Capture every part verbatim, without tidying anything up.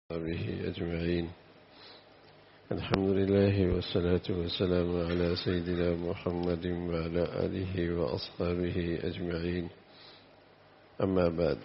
وصحبه أجمعين. الحمد لله والصلاة والسلام على سيدنا محمد وعلى آله وأصحابه أجمعين. أما بعد،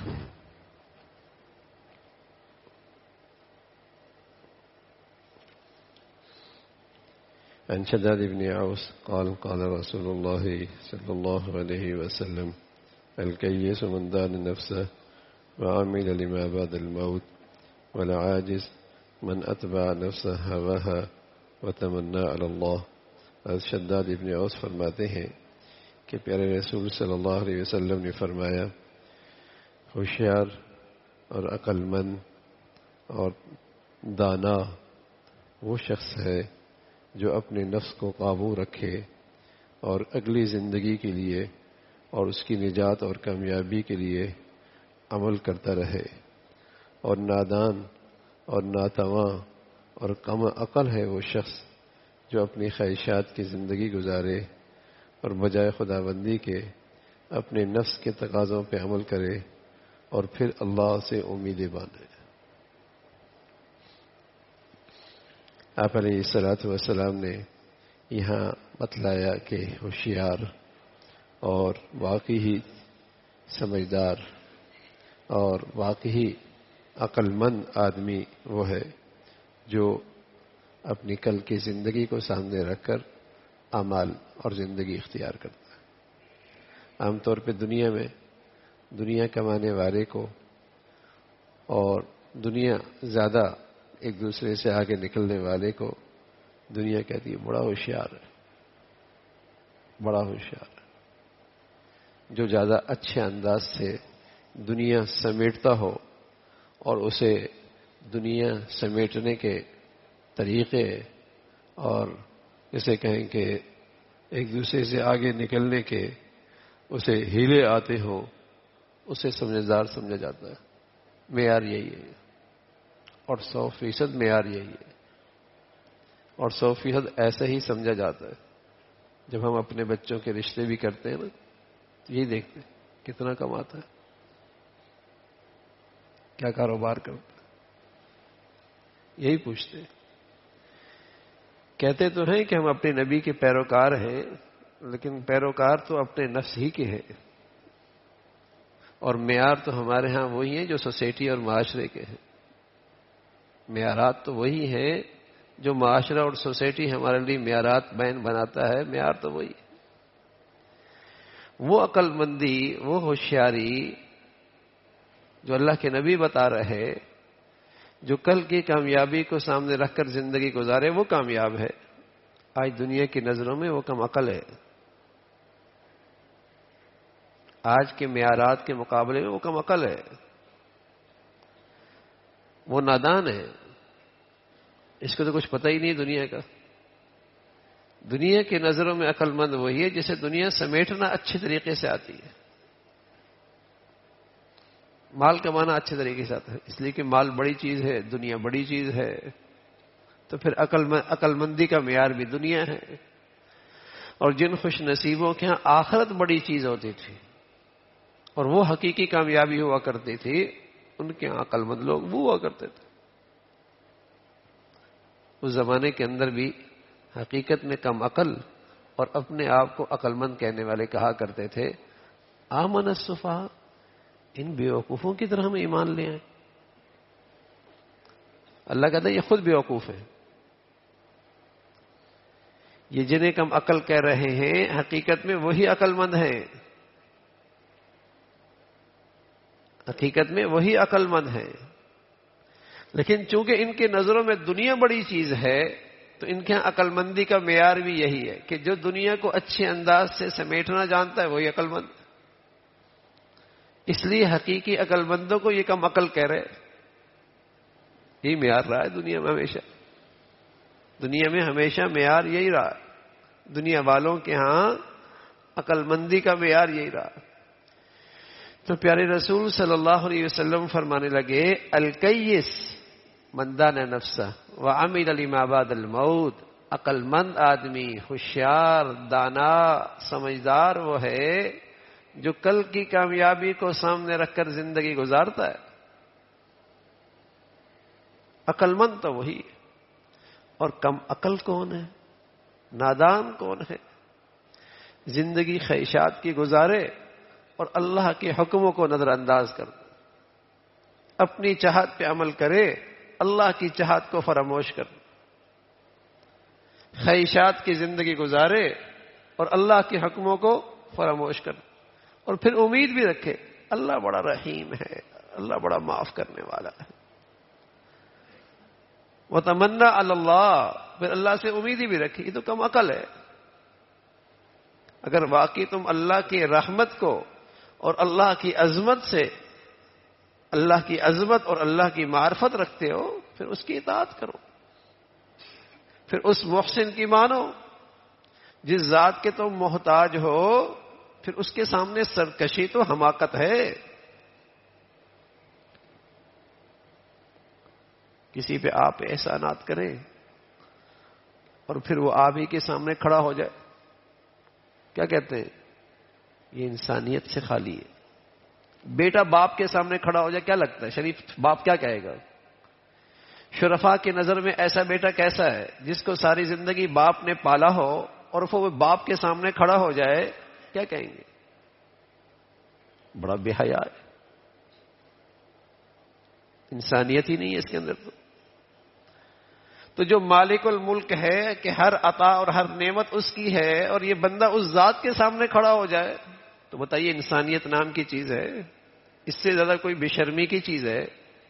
عن شداد بن عوس قال قال رسول الله صلى الله عليه وسلم: الكيس من دان نفسه وعمل لما بعد الموت، والعاجز من اتبع نفسه هواها وتمنى على اللہ. حضرت شداد ابن عوس فرماتے ہیں کہ پیارے رسول صلی اللہ علیہ وسلم نے فرمایا، ہوشیار اور عقل مند اور دانا وہ شخص ہے جو اپنے نفس کو قابو رکھے اور اگلی زندگی کے لیے اور اس کی نجات اور کامیابی کے لیے عمل کرتا رہے، اور نادان اور ناتواں اور کم عقل ہے وہ شخص جو اپنی خواہشات کی زندگی گزارے اور بجائے خدا بندی کے اپنے نفس کے تقاضوں پہ عمل کرے اور پھر اللہ سے امیدیں باندھے. آپ علیہ الصلاۃ والسلام نے یہاں بتلایا کہ ہوشیار اور واقعی سمجھدار اور واقعی عقل مند آدمی وہ ہے جو اپنی کل کی زندگی کو سامنے رکھ کر اعمال اور زندگی اختیار کرتا ہے. عام طور پہ دنیا میں دنیا کمانے والے کو اور دنیا زیادہ ایک دوسرے سے آگے نکلنے والے کو دنیا کہتی ہے بڑا ہوشیار ہے، بڑا ہوشیار ہے. جو زیادہ اچھے انداز سے دنیا سمیٹتا ہو اور اسے دنیا سمیٹنے کے طریقے اور اسے کہیں کہ ایک دوسرے سے آگے نکلنے کے اسے ہیلے آتے ہوں، اسے سمجھدار سمجھا جاتا ہے. معیار یہی ہے اور سو فیصد معیار یہی ہے اور سو فیصد ایسا ہی سمجھا جاتا ہے. جب ہم اپنے بچوں کے رشتے بھی کرتے ہیں نا تو یہی دیکھتے ہیں کتنا کماتا ہے، کیا کاروبار کرتا ہے، یہی پوچھتے ہیں. کہتے تو ہیں کہ ہم اپنے نبی کے پیروکار ہیں، لیکن پیروکار تو اپنے نفس ہی کے ہیں، اور معیار تو ہمارے ہاں وہی ہیں جو سوسائٹی اور معاشرے کے ہیں. معیارات تو وہی ہیں جو معاشرہ اور سوسائٹی ہمارے لیے معیارات بین بناتا ہے. معیار تو وہی ہے. وہ عقل مندی، وہ ہوشیاری جو اللہ کے نبی بتا رہے، جو کل کی کامیابی کو سامنے رکھ کر زندگی گزارے، وہ کامیاب ہے. آج دنیا کی نظروں میں وہ کم عقل ہے. آج کے معیارات کے مقابلے میں وہ کم عقل ہے، وہ نادان ہے. اس کو تو کچھ پتہ ہی نہیں دنیا کا. دنیا کی نظروں میں عقل مند وہی ہے جسے دنیا سمیٹنا اچھے طریقے سے آتی ہے. مال کمانا اچھے طریقے سے آتا ہے، اس لیے کہ مال بڑی چیز ہے، دنیا بڑی چیز ہے. تو پھر عقل عقل مندی کا معیار بھی دنیا ہے. اور جن خوش نصیبوں کے ہاں آخرت بڑی چیز ہوتی تھی اور وہ حقیقی کامیابی ہوا کرتی تھی، ان کے ہاں عقل مند لوگ وہ ہوا کرتے تھے. اس زمانے کے اندر بھی حقیقت میں کم عقل اور اپنے آپ کو عقل مند کہنے والے کہا کرتے تھے آمن السفہاء، ان بیوقوفوں کی طرح ہم ایمان لے آئیں. اللہ کہتا ہے یہ خود بیوقوف ہیں. یہ جنہیں کم عقل کہہ رہے ہیں حقیقت میں وہی عقل مند ہیں. حقیقت میں وہی عقل مند ہیں، لیکن چونکہ ان کے نظروں میں دنیا بڑی چیز ہے تو ان کے عقل مندی کا معیار بھی یہی ہے کہ جو دنیا کو اچھے انداز سے سمیٹنا جانتا ہے وہی عقل مند. اس لیے حقیقی عقل مندوں کو یہ کم عقل کہہ رہے. یہی معیار رہا ہے دنیا میں ہمیشہ. دنیا میں ہمیشہ معیار یہی رہا. دنیا والوں کے ہاں عقل مندی کا معیار یہی رہا. تو پیارے رسول صلی اللہ علیہ وسلم فرمانے لگے الکیس من دان نفسہ وعمل لما بعد الموت. عقل مند آدمی، ہوشیار، دانا، سمجھدار وہ ہے جو کل کی کامیابی کو سامنے رکھ کر زندگی گزارتا ہے. عقل مند تو وہی ہے، اور کم عقل کون ہے، نادان کون ہے؟ زندگی خواہشات کی گزارے اور اللہ کے حکموں کو نظر انداز کر دے، اپنی چاہت پہ عمل کرے، اللہ کی چاہت کو فراموش کر دے، خواہشات کی زندگی گزارے اور اللہ کے حکموں کو فراموش کر دے، اور پھر امید بھی رکھے اللہ بڑا رحیم ہے، اللہ بڑا معاف کرنے والا ہے، وتمنا علی اللہ، پھر اللہ سے امیدی بھی رکھی، یہ تو کم عقل ہے۔ اگر واقعی تم اللہ کی رحمت کو اور اللہ کی عظمت سے، اللہ کی عظمت اور اللہ کی معرفت رکھتے ہو، پھر اس کی اطاعت کرو، پھر اس محسن کی مانو جس ذات کے تم محتاج ہو، پھر اس کے سامنے سرکشی تو حماقت ہے۔ کسی پہ آپ احسانات کریں اور پھر وہ آپ ہی کے سامنے کھڑا ہو جائے، کیا کہتے ہیں؟ یہ انسانیت سے خالی ہے۔ بیٹا باپ کے سامنے کھڑا ہو جائے، کیا لگتا ہے شریف باپ کیا کہے گا؟ شرفاء کی نظر میں ایسا بیٹا کیسا ہے جس کو ساری زندگی باپ نے پالا ہو اور وہ باپ کے سامنے کھڑا ہو جائے، کیا کہیں گے؟ بڑا بے حیا ہے، انسانیت ہی نہیں ہے اس کے اندر۔ تو تو جو مالک الملک ہے کہ ہر عطا اور ہر نعمت اس کی ہے، اور یہ بندہ اس ذات کے سامنے کھڑا ہو جائے، تو بتائیے انسانیت نام کی چیز ہے؟ اس سے زیادہ کوئی بے شرمی کی چیز ہے؟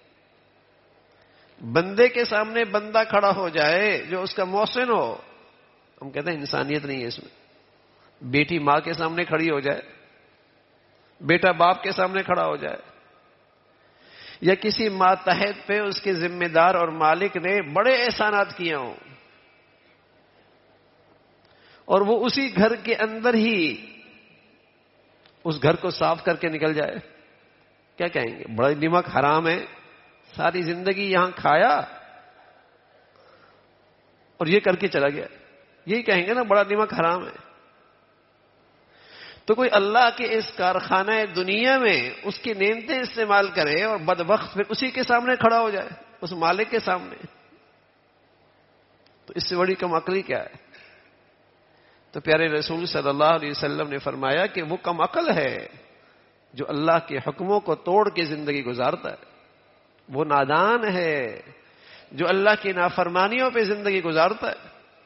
بندے کے سامنے بندہ کھڑا ہو جائے جو اس کا محسن ہو، ہم کہتے ہیں انسانیت نہیں ہے اس میں۔ بیٹی ماں کے سامنے کھڑی ہو جائے، بیٹا باپ کے سامنے کھڑا ہو جائے، یا کسی ماتحت پہ اس کے ذمہ دار اور مالک نے بڑے احسانات کیے ہوں اور وہ اسی گھر کے اندر ہی اس گھر کو صاف کر کے نکل جائے، کیا کہیں گے؟ بڑا نمک حرام ہے، ساری زندگی یہاں کھایا اور یہ کر کے چلا گیا، یہی کہیں گے نا، بڑا نمک حرام ہے۔ تو کوئی اللہ کے اس کارخانہ دنیا میں اس کی نعمتیں استعمال کرے اور بدبخت پھر اسی کے سامنے کھڑا ہو جائے، اس مالک کے سامنے، تو اس سے بڑی کم عقلی کیا ہے؟ تو پیارے رسول صلی اللہ علیہ وسلم نے فرمایا کہ وہ کم عقل ہے جو اللہ کے حکموں کو توڑ کے زندگی گزارتا ہے، وہ نادان ہے جو اللہ کی نافرمانیوں پہ زندگی گزارتا ہے،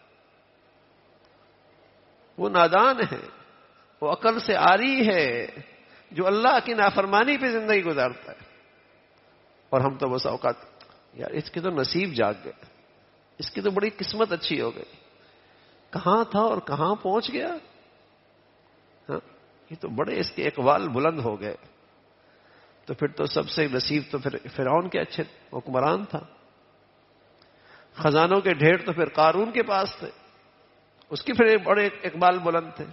وہ نادان ہے، وہ عقل سے عاری ہے جو اللہ کی نافرمانی پہ زندگی گزارتا ہے۔ اور ہم تو بس اوقات یار اس کے تو نصیب جاگ گئے، اس کی تو بڑی قسمت اچھی ہو گئی، کہاں تھا اور کہاں پہنچ گیا، ہاں یہ تو بڑے اس کے اقبال بلند ہو گئے۔ تو پھر تو سب سے نصیب تو پھر فرعون کے اچھے حکمران تھا، خزانوں کے ڈھیر تو پھر قارون کے پاس تھے، اس کے پھر بڑے اقبال بلند تھے۔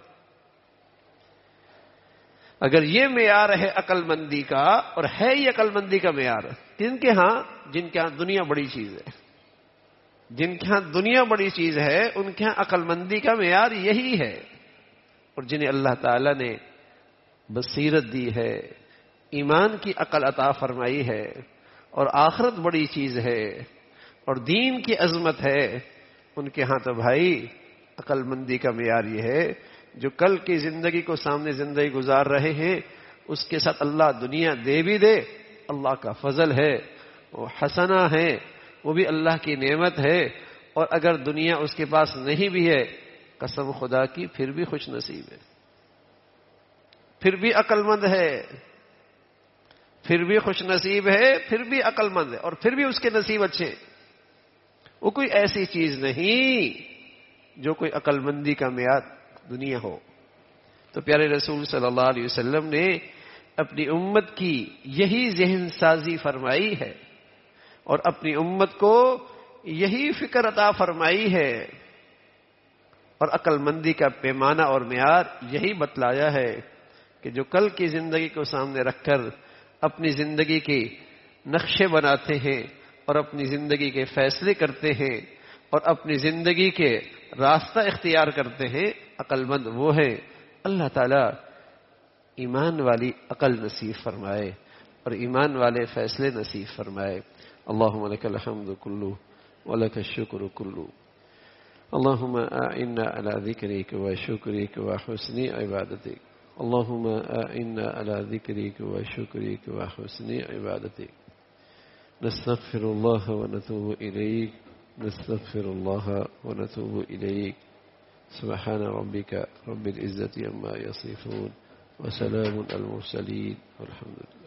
اگر یہ معیار ہے عقل مندی کا، اور ہے یہ عقل مندی کا معیار، جن کے ہاں جن کے ہاں دنیا بڑی چیز ہے، جن کے ہاں دنیا بڑی چیز ہے، ان کے ہاں عقل مندی کا معیار یہی ہے، اور جنہیں اللہ تعالی نے بصیرت دی ہے، ایمان کی عقل عطا فرمائی ہے، اور آخرت بڑی چیز ہے، اور دین کی عظمت ہے، ان کے ہاں تو بھائی عقل مندی کا معیار یہ ہے جو کل کی زندگی کو سامنے زندگی گزار رہے ہیں، اس کے ساتھ اللہ دنیا دے بھی دے، اللہ کا فضل ہے، وہ حسنہ ہے، وہ بھی اللہ کی نعمت ہے، اور اگر دنیا اس کے پاس نہیں بھی ہے، قسم خدا کی پھر بھی خوش نصیب ہے، پھر بھی عقل مند ہے، پھر بھی خوش نصیب ہے، پھر بھی عقل مند ہے، اور پھر بھی اس کے نصیب اچھے ہیں۔ وہ کوئی ایسی چیز نہیں جو کوئی عقل مندی کا معیار دنیا ہو۔ تو پیارے رسول صلی اللہ علیہ وسلم نے اپنی امت کی یہی ذہن سازی فرمائی ہے، اور اپنی امت کو یہی فکر عطا فرمائی ہے، اور عقل مندی کا پیمانہ اور معیار یہی بتلایا ہے کہ جو کل کی زندگی کو سامنے رکھ کر اپنی زندگی کے نقشے بناتے ہیں اور اپنی زندگی کے فیصلے کرتے ہیں اور اپنی زندگی کے راستہ اختیار کرتے ہیں، عقل مند وہ ہے۔ اللہ تعالیٰ ایمان والی عقل نصیب فرمائے اور ایمان والے فیصلے نصیب فرمائے۔ اللهم لك الحمد كله ولك الشكر كله. اللهم أعنا على ذكرك وشكرك وحسن عبادتك. اللهم أعنا على ذكرك وشكرك وحسن عبادتك. نستغفر الله ونتوب إليك نستغفر الله ونتوب إليك. سبحان ربك رب العزة عما يصفون وسلام على المرسلين والحمد لله.